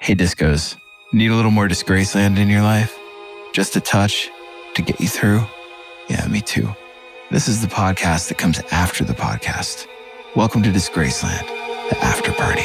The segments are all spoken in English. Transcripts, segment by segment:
Hey Discos, need a little more Disgraceland in your life? Just a touch to get you through? Yeah, me too. This is the podcast that comes after the podcast. Welcome to Disgraceland, the after party.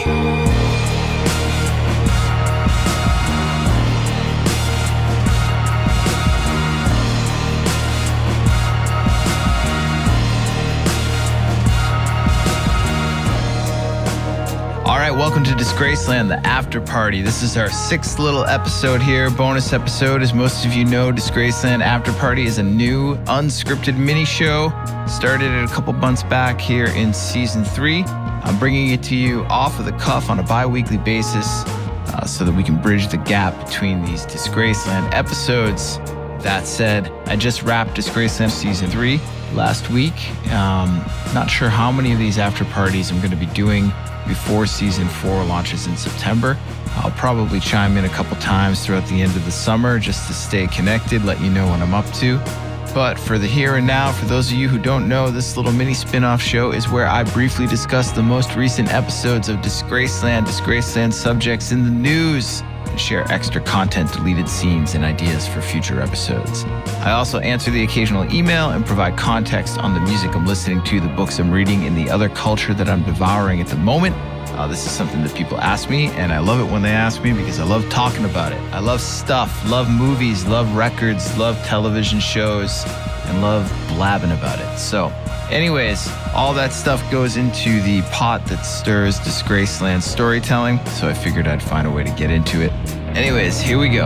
All right, welcome to Disgraceland, the after party. This is our sixth little episode here, bonus episode. As most of you know, Disgraceland After Party is a new unscripted mini show. Started it a couple months back here in season 3. I'm bringing it to you off of the cuff on a bi-weekly basis so that we can bridge the gap between these Disgraceland episodes. That said, I just wrapped Disgraceland season 3 last week. Not sure how many of these after parties I'm going to be doing before season 4 launches in September. I'll probably chime in a couple times throughout the end of the summer just to stay connected, let you know what I'm up to. But for the here and now, for those of you who don't know, this little mini spin-off show is where I briefly discuss the most recent episodes of Disgraceland subjects in the news, and share extra content, deleted scenes, and ideas for future episodes. I also answer the occasional email and provide context on the music I'm listening to, the books I'm reading, and the other culture that I'm devouring at the moment. This is something that people ask me, and I love it when they ask me because I love talking about it. I love stuff, love movies, love records, love television shows, and love blabbing about it. So anyways, all that stuff goes into the pot that stirs Disgraceland storytelling, so I figured I'd find a way to get into it. Anyways, here we go.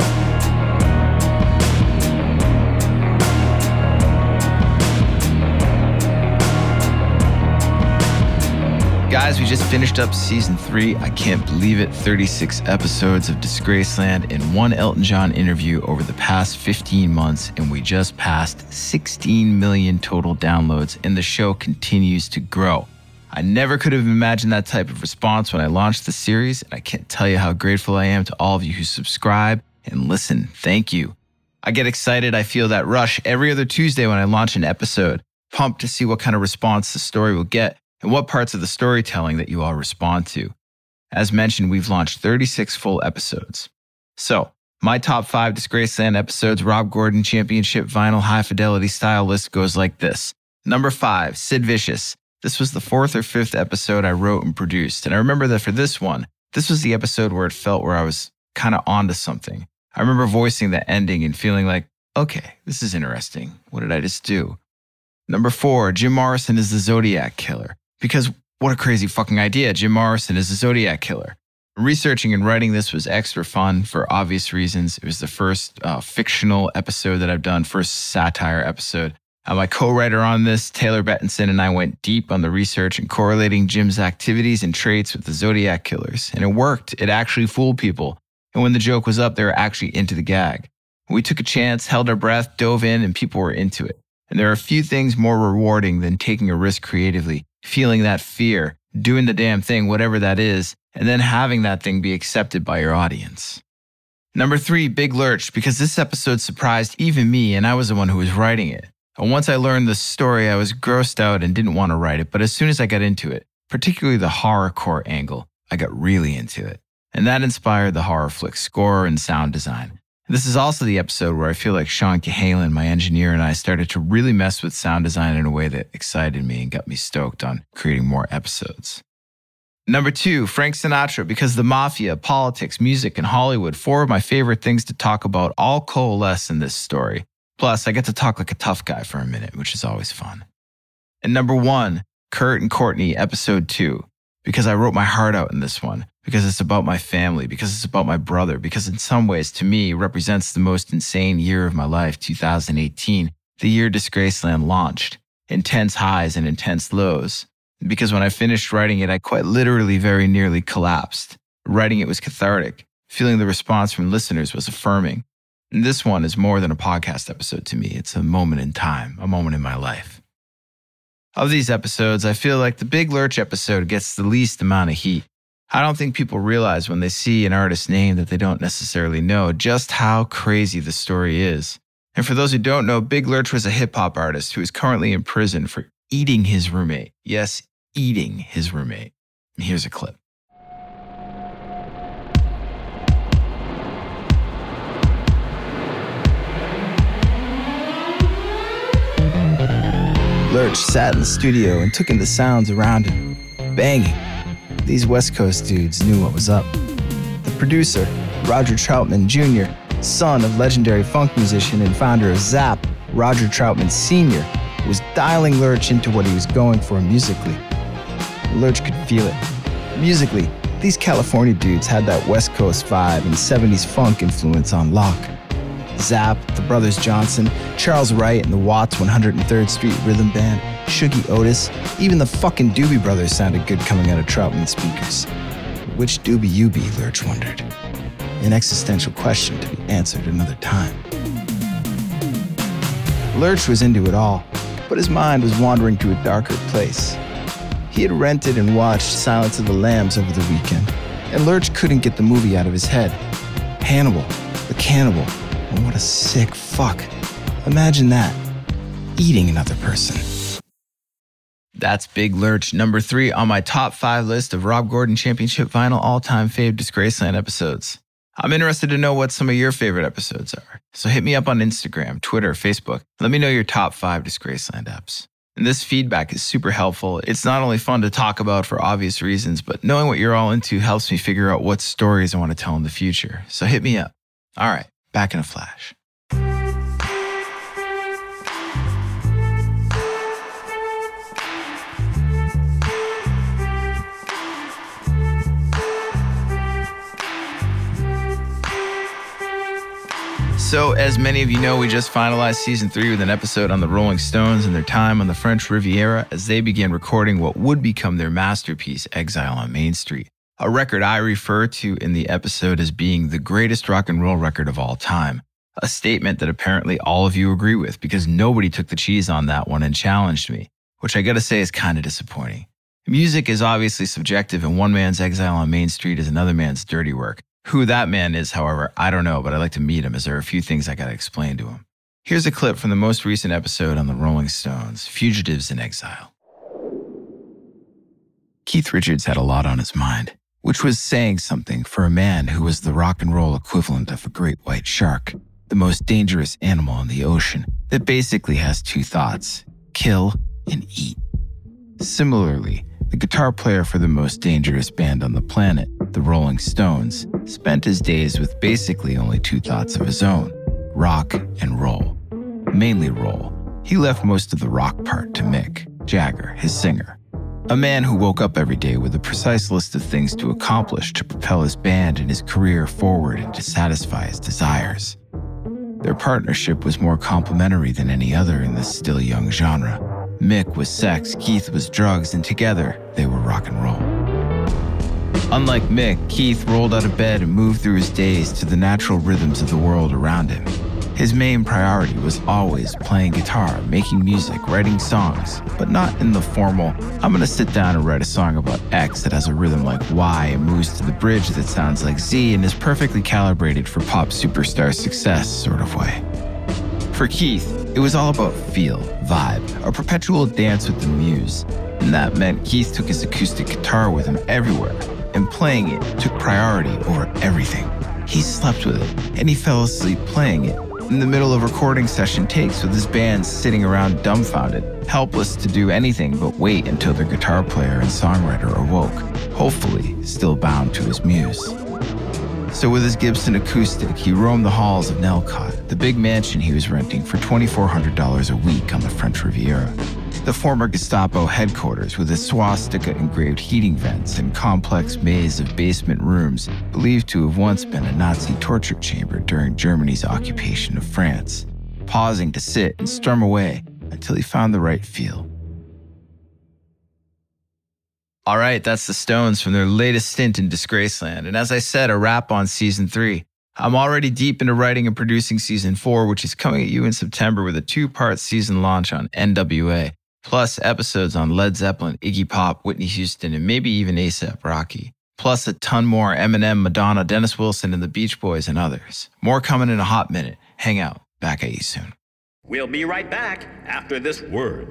Guys, we just finished up season 3. I can't believe it. 36 episodes of Disgraceland and one Elton John interview over the past 15 months, and we just passed 16 million total downloads, and the show continues to grow. I never could have imagined that type of response when I launched the series, and I can't tell you how grateful I am to all of you who subscribe and listen. Thank you. I get excited. I feel that rush every other Tuesday when I launch an episode, pumped to see what kind of response the story will get and what parts of the storytelling that you all respond to. As mentioned, we've launched 36 full episodes. So, my top 5 Disgraceland episodes, Rob Gordon Championship Vinyl High Fidelity style list goes like this. Number 5, Sid Vicious. This was the 4th or 5th episode I wrote and produced. And I remember that for this one, this was the episode where it felt where I was kind of onto something. I remember voicing the ending and feeling like, okay, this is interesting. What did I just do? Number 4, Jim Morrison is the Zodiac Killer. Because what a crazy fucking idea. Jim Morrison is a Zodiac Killer. Researching and writing this was extra fun for obvious reasons. It was the first fictional episode that I've done, first satire episode. My co-writer on this, Taylor Bettinson, and I went deep on the research and correlating Jim's activities and traits with the Zodiac Killers. And it worked. It actually fooled people. And when the joke was up, they were actually into the gag. We took a chance, held our breath, dove in, and people were into it. And there are a few things more rewarding than taking a risk creatively, feeling that fear, doing the damn thing, whatever that is, and then having that thing be accepted by your audience. Number 3, Big Lurch, because this episode surprised even me, and I was the one who was writing it. And once I learned the story, I was grossed out and didn't want to write it, but as soon as I got into it, particularly the horrorcore angle, I got really into it. And that inspired the horror flick score and sound design. This is also the episode where I feel like Sean Cahalan, my engineer, and I started to really mess with sound design in a way that excited me and got me stoked on creating more episodes. Number 2, Frank Sinatra, because the mafia, politics, music, and Hollywood, 4 of my favorite things to talk about, all coalesce in this story. Plus, I get to talk like a tough guy for a minute, which is always fun. And number 1, Kurt and Courtney, episode 2, because I wrote my heart out in this one. Because it's about my family, because it's about my brother, because in some ways, to me, represents the most insane year of my life, 2018, the year Disgraceland launched. Intense highs and intense lows. Because when I finished writing it, I quite literally very nearly collapsed. Writing it was cathartic. Feeling the response from listeners was affirming. And this one is more than a podcast episode to me. It's a moment in time, a moment in my life. Of these episodes, I feel like the Big Lurch episode gets the least amount of heat. I don't think people realize when they see an artist's name that they don't necessarily know just how crazy the story is. And for those who don't know, Big Lurch was a hip-hop artist who is currently in prison for eating his roommate. Yes, eating his roommate. And here's a clip. Lurch sat in the studio and took in the sounds around him. Banging. These West Coast dudes knew what was up. The producer, Roger Troutman Jr., son of legendary funk musician and founder of Zapp, Roger Troutman Sr., was dialing Lurch into what he was going for musically. Lurch could feel it. Musically, these California dudes had that West Coast vibe and 70s funk influence on lock. Zapp, the Brothers Johnson, Charles Wright and the Watts 103rd Street Rhythm Band, Shuggie Otis, even the fucking Doobie Brothers sounded good coming out of Troutman speakers. Which Doobie you be, Lurch wondered. An existential question to be answered another time. Lurch was into it all, but his mind was wandering to a darker place. He had rented and watched Silence of the Lambs over the weekend, and Lurch couldn't get the movie out of his head. Hannibal, the cannibal, and what a sick fuck. Imagine that, eating another person. That's Big Lurch, number 3 on my top 5 list of Rob Gordon Championship Vinyl all-time fave Disgraceland episodes. I'm interested to know what some of your favorite episodes are, so hit me up on Instagram, Twitter, Facebook. Let me know your top 5 Disgraceland eps. And this feedback is super helpful. It's not only fun to talk about for obvious reasons, but knowing what you're all into helps me figure out what stories I want to tell in the future. So hit me up. All right, back in a flash. So, as many of you know, we just finalized season 3 with an episode on the Rolling Stones and their time on the French Riviera as they began recording what would become their masterpiece, Exile on Main Street, a record I refer to in the episode as being the greatest rock and roll record of all time, a statement that apparently all of you agree with because nobody took the cheese on that one and challenged me, which I gotta say is kind of disappointing. Music is obviously subjective, and one man's Exile on Main Street is another man's dirty work. Who that man is, however, I don't know, but I'd like to meet him as there are a few things I gotta explain to him. Here's a clip from the most recent episode on the Rolling Stones, Fugitives in Exile. Keith Richards had a lot on his mind, which was saying something for a man who was the rock and roll equivalent of a great white shark, the most dangerous animal in the ocean that basically has 2 thoughts, kill and eat. Similarly, the guitar player for the most dangerous band on the planet, the Rolling Stones, spent his days with basically only 2 thoughts of his own, rock and roll. Mainly roll. He left most of the rock part to Mick Jagger, his singer. A man who woke up every day with a precise list of things to accomplish to propel his band and his career forward and to satisfy his desires. Their partnership was more complementary than any other in this still young genre. Mick was sex, Keith was drugs, and together they were rock and roll. Unlike Mick, Keith rolled out of bed and moved through his days to the natural rhythms of the world around him. His main priority was always playing guitar, making music, writing songs, but not in the formal, I'm gonna sit down and write a song about X that has a rhythm like Y and moves to the bridge that sounds like Z and is perfectly calibrated for pop superstar success sort of way. For Keith, it was all about feel, vibe, a perpetual dance with the muse. And that meant Keith took his acoustic guitar with him everywhere, and playing it took priority over everything. He slept with it, and he fell asleep playing it in the middle of recording session takes with his band sitting around dumbfounded, helpless to do anything but wait until their guitar player and songwriter awoke, hopefully still bound to his muse. So with his Gibson acoustic, he roamed the halls of Nelcott, the big mansion he was renting for $2,400 a week on the French Riviera. The former Gestapo headquarters with its swastika-engraved heating vents and complex maze of basement rooms believed to have once been a Nazi torture chamber during Germany's occupation of France, pausing to sit and strum away until he found the right feel. All right, that's the Stones from their latest stint in Disgraceland. And as I said, a wrap on season 3. I'm already deep into writing and producing season 4, which is coming at you in September with a 2-part season launch on NWA, plus episodes on Led Zeppelin, Iggy Pop, Whitney Houston, and maybe even A$AP Rocky. Plus a ton more Eminem, Madonna, Dennis Wilson, and the Beach Boys, and others. More coming in a hot minute. Hang out. Back at you soon. We'll be right back after this word.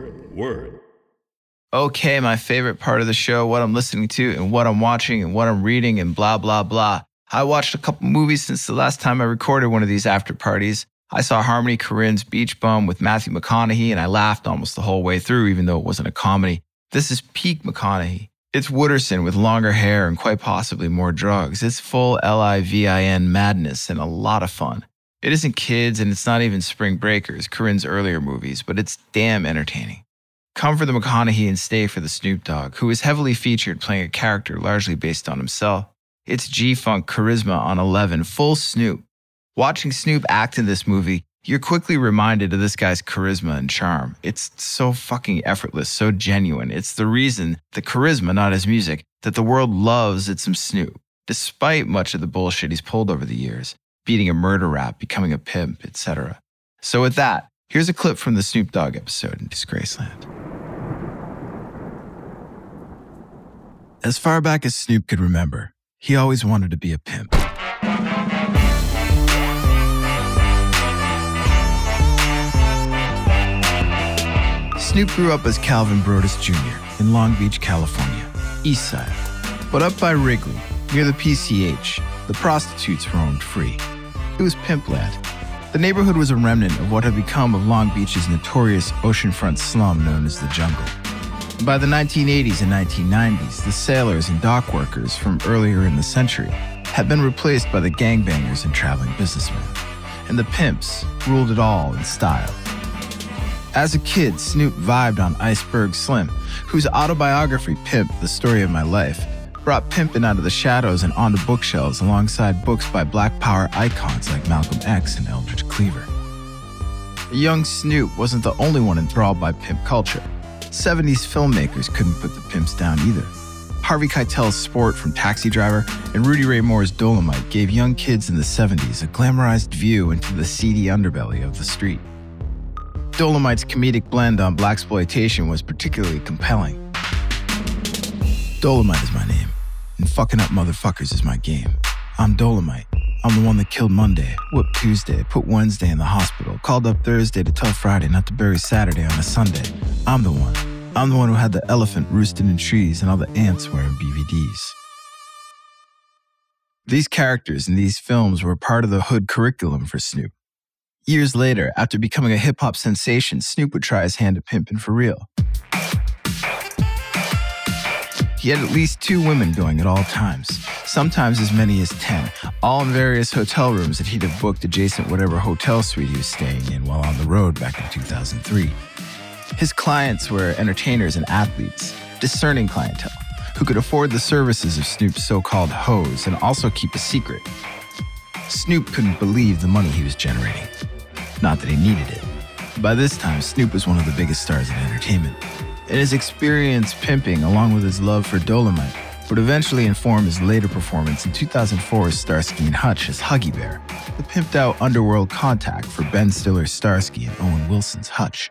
Okay, my favorite part of the show, what I'm listening to and what I'm watching and what I'm reading and blah, blah, blah. I watched a couple movies since the last time I recorded one of these after parties. I saw Harmony Korine's Beach Bum with Matthew McConaughey, and I laughed almost the whole way through, even though it wasn't a comedy. This is peak McConaughey. It's Wooderson with longer hair and quite possibly more drugs. It's full LIVIN madness and a lot of fun. It isn't Kids and it's not even Spring Breakers, Korine's earlier movies, but it's damn entertaining. Come for the McConaughey and stay for the Snoop Dogg, who is heavily featured playing a character largely based on himself. It's G-Funk charisma on 11, full Snoop. Watching Snoop act in this movie, you're quickly reminded of this guy's charisma and charm. It's so fucking effortless, so genuine. It's the reason, the charisma, not his music, that the world loves It's Some Snoop, despite much of the bullshit he's pulled over the years, beating a murder rap, becoming a pimp, etc. So with that, here's a clip from the Snoop Dogg episode in Disgraceland. As far back as Snoop could remember, he always wanted to be a pimp. Snoop grew up as Calvin Brodus Jr. in Long Beach, California, East Side. But up by Wrigley, near the PCH, the prostitutes roamed free. It was Pimpland. The neighborhood was a remnant of what had become of Long Beach's notorious oceanfront slum known as the Jungle. By the 1980s and 1990s, the sailors and dock workers from earlier in the century had been replaced by the gangbangers and traveling businessmen. And the pimps ruled it all in style. As a kid, Snoop vibed on Iceberg Slim, whose autobiography, Pimp, The Story of My Life, brought pimping out of the shadows and onto bookshelves alongside books by Black Power icons like Malcolm X and Eldridge Cleaver. Young Snoop wasn't the only one enthralled by pimp culture. 70s filmmakers couldn't put the pimps down either. Harvey Keitel's Sport from Taxi Driver and Rudy Ray Moore's Dolomite gave young kids in the 70s a glamorized view into the seedy underbelly of the street. Dolomite's comedic blend on blaxploitation was particularly compelling. Dolomite is my name, and fucking up motherfuckers is my game. I'm Dolomite. I'm the one that killed Monday, whooped Tuesday, put Wednesday in the hospital, called up Thursday to tell Friday not to bury Saturday on a Sunday. I'm the one. I'm the one who had the elephant roosting in trees and all the ants wearing BVDs. These characters in these films were part of the hood curriculum for Snoop. Years later, after becoming a hip-hop sensation, Snoop would try his hand at pimping for real. He had at least 2 women going at all times, sometimes as many as 10, all in various hotel rooms that he'd have booked adjacent whatever hotel suite he was staying in while on the road back in 2003. His clients were entertainers and athletes, discerning clientele, who could afford the services of Snoop's so-called hoes and also keep a secret. Snoop couldn't believe the money he was generating. Not that he needed it. By this time, Snoop was one of the biggest stars in entertainment. And his experience pimping, along with his love for Dolomite, would eventually inform his later performance in 2004's Starsky and Hutch as Huggy Bear, the pimped-out underworld contact for Ben Stiller's Starsky and Owen Wilson's Hutch.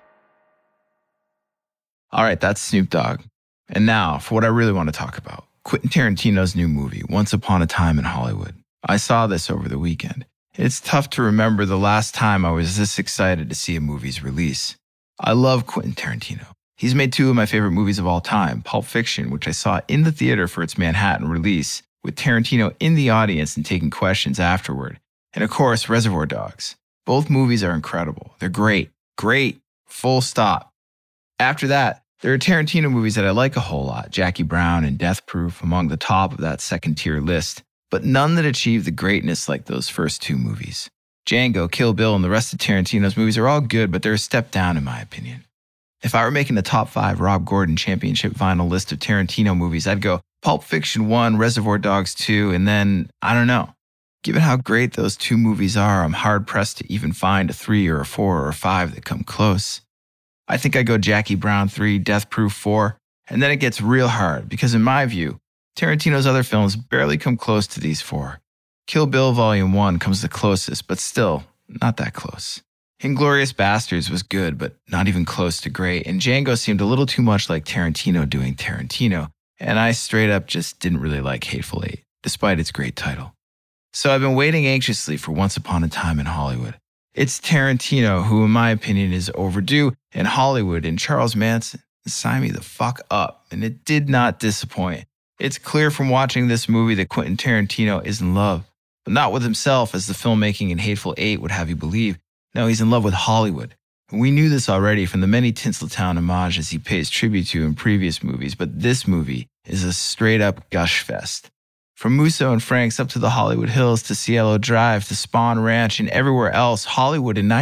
All right, that's Snoop Dogg. And now, for what I really want to talk about, Quentin Tarantino's new movie, Once Upon a Time in Hollywood. I saw this over the weekend. It's tough to remember the last time I was this excited to see a movie's release. I love Quentin Tarantino. He's made 2 of my favorite movies of all time, Pulp Fiction, which I saw in the theater for its Manhattan release, with Tarantino in the audience and taking questions afterward. And of course, Reservoir Dogs. Both movies are incredible. They're great. Great. Full stop. After that, there are Tarantino movies that I like a whole lot, Jackie Brown and Death Proof among the top of that second-tier list, but none that achieve the greatness like those first 2 movies. Django, Kill Bill, and the rest of Tarantino's movies are all good, but they're a step down in my opinion. If I were making the top 5 Rob Gordon championship vinyl list of Tarantino movies, I'd go Pulp Fiction 1, Reservoir Dogs 2, and then, I don't know. Given how great those 2 movies are, I'm hard-pressed to even find a 3 or a 4 or a 5 that come close. I think I'd go Jackie Brown 3, Death Proof 4, and then it gets real hard, because in my view, Tarantino's other films barely come close to these 4. Kill Bill Volume 1 comes the closest, but still, not that close. Inglourious Basterds was good, but not even close to great, and Django seemed a little too much like Tarantino doing Tarantino, and I straight up just didn't really like Hateful Eight, despite its great title. So I've been waiting anxiously for Once Upon a Time in Hollywood. It's Tarantino, who in my opinion is overdue, and Hollywood and Charles Manson sign me the fuck up, and it did not disappoint. It's clear from watching this movie that Quentin Tarantino is in love, but not with himself as the filmmaking in Hateful Eight would have you believe. No, he's in love with Hollywood. And we knew this already from the many Tinseltown homages he pays tribute to in previous movies, but this movie is a straight-up gush fest. From Musso and Frank's up to the Hollywood Hills to Cielo Drive to Spahn Ranch and everywhere else, Hollywood in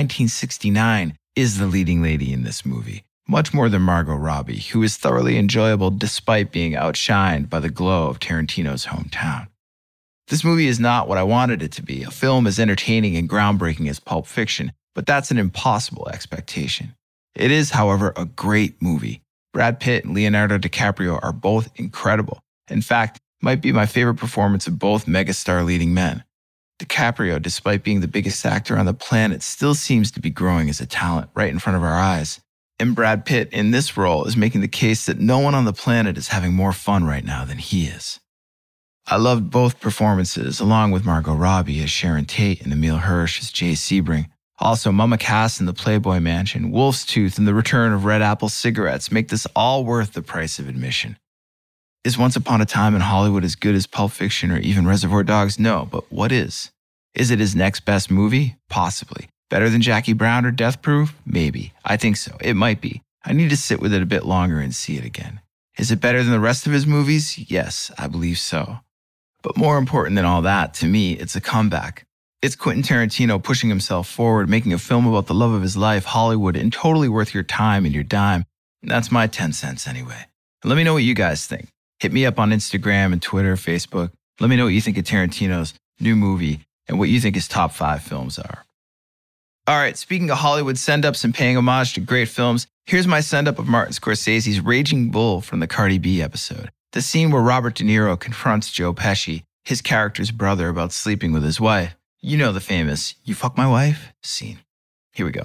1969 is the leading lady in this movie. Much more than Margot Robbie, who is thoroughly enjoyable despite being outshined by the glow of Tarantino's hometown. This movie is not what I wanted it to be, a film as entertaining and groundbreaking as Pulp Fiction, but that's an impossible expectation. It is, however, a great movie. Brad Pitt and Leonardo DiCaprio are both incredible. In fact, might be my favorite performance of both megastar leading men. DiCaprio, despite being the biggest actor on the planet, still seems to be growing as a talent right in front of our eyes. And Brad Pitt, in this role, is making the case that no one on the planet is having more fun right now than he is. I loved both performances, along with Margot Robbie as Sharon Tate and Emile Hirsch as Jay Sebring. Also, Mama Cass in the Playboy Mansion, Wolf's Tooth, and the return of Red Apple cigarettes make this all worth the price of admission. Is Once Upon a Time in Hollywood as good as Pulp Fiction or even Reservoir Dogs? No, but what is? Is it his next best movie? Possibly. Better than Jackie Brown or Death Proof? Maybe. I think so. It might be. I need to sit with it a bit longer and see it again. Is it better than the rest of his movies? Yes, I believe so. But more important than all that, to me, it's a comeback. It's Quentin Tarantino pushing himself forward, making a film about the love of his life, Hollywood, and totally worth your time and your dime. And that's my 10 cents anyway. And let me know what you guys think. Hit me up on Instagram and Twitter, Facebook. Let me know what you think of Tarantino's new movie and what you think his top 5 films are. All right, speaking of Hollywood send-ups and paying homage to great films, here's my send-up of Martin Scorsese's Raging Bull from the Cardi B episode. The scene where Robert De Niro confronts Joe Pesci, his character's brother, about sleeping with his wife. You know the famous, "You fuck my wife" scene. Here we go.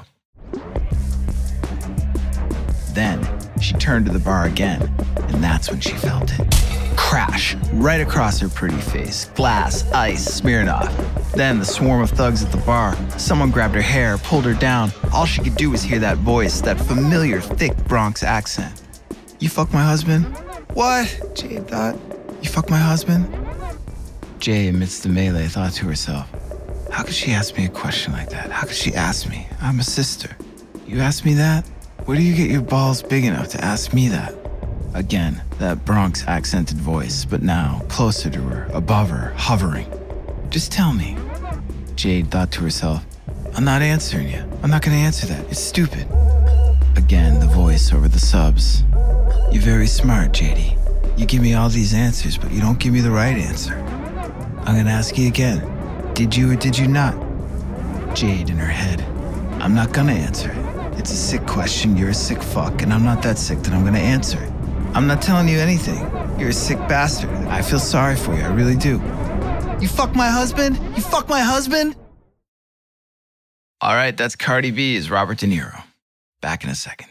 Then she turned to the bar again, and that's when she felt it. Crash, right across her pretty face. Glass, ice, Smirnoff. Then the swarm of thugs at the bar. Someone grabbed her hair, pulled her down. All she could do was hear that voice, that familiar, thick Bronx accent. "You fuck my husband?" "What?" Jade thought. "You fuck my husband?" Jay, amidst the melee, thought to herself, how could she ask me a question like that? How could she ask me? I'm a sister. You ask me that? Where do you get your balls big enough to ask me that? Again, that Bronx accented voice, but now closer to her, above her, hovering. Just tell me. Jade thought to herself, I'm not answering you. I'm not going to answer that. It's stupid. Again, the voice over the subs. You're very smart, JD. You give me all these answers, but you don't give me the right answer. I'm going to ask you again. Did you or did you not? Jade in her head. I'm not going to answer it. It's a sick question. You're a sick fuck, and I'm not that sick that I'm going to answer it. I'm not telling you anything. You're a sick bastard. I feel sorry for you. I really do. You fuck my husband? You fuck my husband? All right, that's Cardi B's Robert De Niro. Back in a second.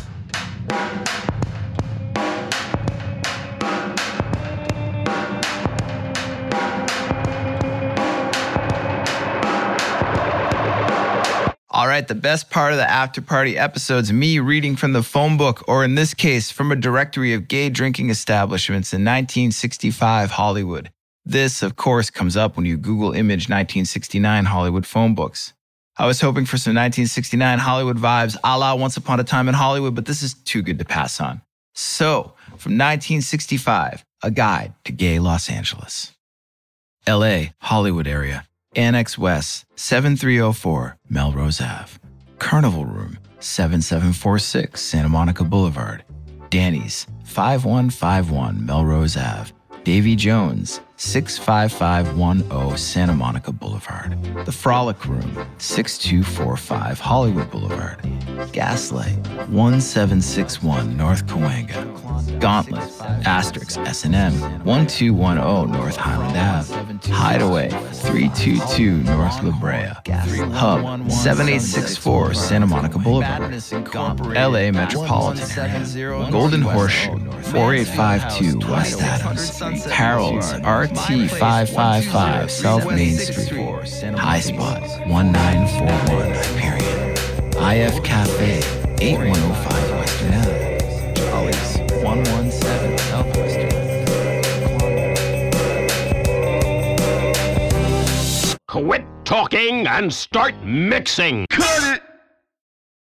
All right, the best part of the after party episode's me reading from the phone book, or in this case, from a directory of gay drinking establishments in 1965 Hollywood. This, of course, comes up when you Google image 1969 Hollywood phone books. I was hoping for some 1969 Hollywood vibes a la Once Upon a Time in Hollywood, but this is too good to pass on. So, from 1965, a guide to gay Los Angeles. LA, Hollywood area. Annex West, 7304 Melrose Ave. Carnival Room, 7746 Santa Monica Boulevard. Danny's, 5151 Melrose Ave. Davy Jones, 65510 Santa Monica Boulevard. The Frolic Room, 6245 Hollywood Boulevard. Gaslight, 1761 North Cahuenga. Gauntlet, asterisk S&M, 1210 North Highland Ave. Hideaway, 322 North La Brea. Hub, 7864 Santa Monica Boulevard. LA Metropolitan Area. Golden Horseshoe, 4852 West Adams. Harold's, RT 555 South Main Street. High Spot, 1941 Hyperion. IF Cafe, 8105 Western Ave. Jolly's, 117 Southwestern. Quit talking and start mixing. Cut it!